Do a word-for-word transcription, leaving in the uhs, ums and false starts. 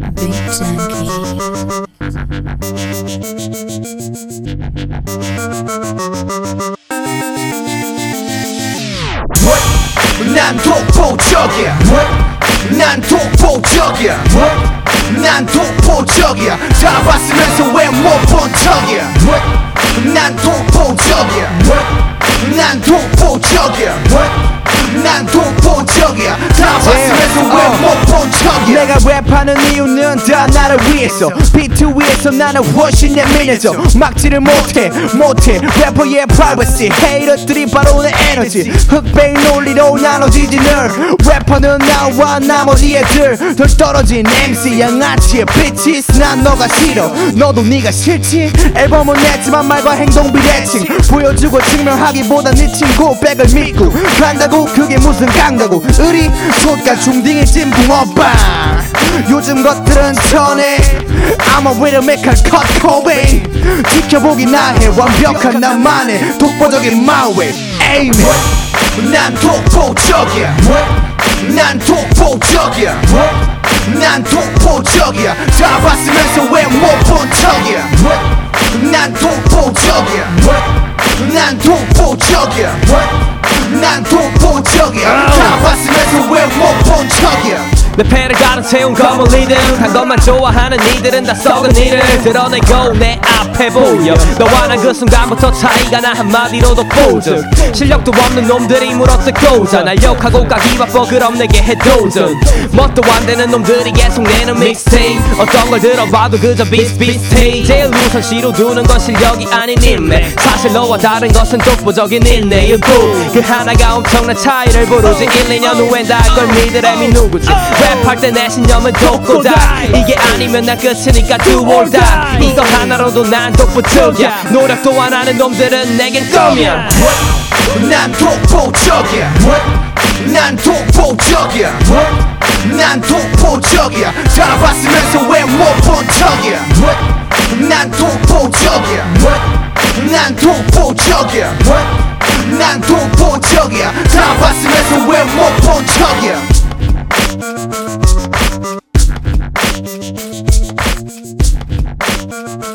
Big Junkie. 난 독보적이야. 난 독보적이야. 난 독보적이야. 다 봤으면서 왜 못 본 척이야. 난 독보적이야. 난 독보적이야. 난 독보적이야. 다 봤으면서 왜 못 본 척이야. 내가 랩하는 이유는 다 나를 위해서. 비트 위에서 나는 훨씬 예민해져. 막지를 못해 못해 래퍼의 privacy. 헤이터들이 바로 내 에너지. 흑백 논리로 나눠지지 늘. 래퍼는 나와 나머지 애들. 덜 떨어진 엠씨 양아치의 bitches. 난 너가 싫어 너도 네가 싫지. 앨범은 냈지만 말과 행동 비대칭. 보여주고 증명하기보다 네 친구 백을 믿고 간다고 그게 무슨 강다고. 의리 솥과 중딩의 찐붕 오빠. 요즘 것들은 전해 I'm a rhythmical cut Cobain. 지켜보기 나해 완벽한 나만의 독보적인 my way. Amen. 난 독보적이야. 난 독보적이야. 난 독보적이야. 다 봤으면서 왜 못 본 척이야. 난 독보적이야. 난 독보적이야. 난 독보적이야. 다 봤으면서 왜 못 본 척이야. 내 패를 가득 채운 검은 리듬. 한 것만 좋아하는 이들은 다 썩은 이를 드러내고 내 앞에 보여. 너와 난 그 순간부터 차이가 나. 한마디로 독보적. 실력도 없는 놈들이 물어뜯고자 날 욕하고 가기 바빠. 그럼 내게 해도전. 뭣도 안 되는 놈들이 계속 내는 믹스테이프. 어떤 걸 들어봐도 그저 비슷비슷해. 제일 우선시로 두는 건 실력이 아닌 인맥. 사실 너와 다른 것은 독보적인 인내의 부. 그 하나가 엄청난 차이를 부르지. 일, 이 년 후엔 다 알 걸 믿으라미 누구지. 랩할 때 내 신념은 독보다. 이게 아니면 난 끝이니까 do or die. 이거 하나로도 난 독보적이야. 노력도 안 하는 놈들은 내겐 껌이야. 난 독보적이야. 난 독보적이야. 난 독보적이야. 다 봤으면서 왜 못 본 척이야. 난 독보적이야. 난 독보적이야. 난 독보적이야. 다 봤으면서 왜 못 본 척이야. Thank you.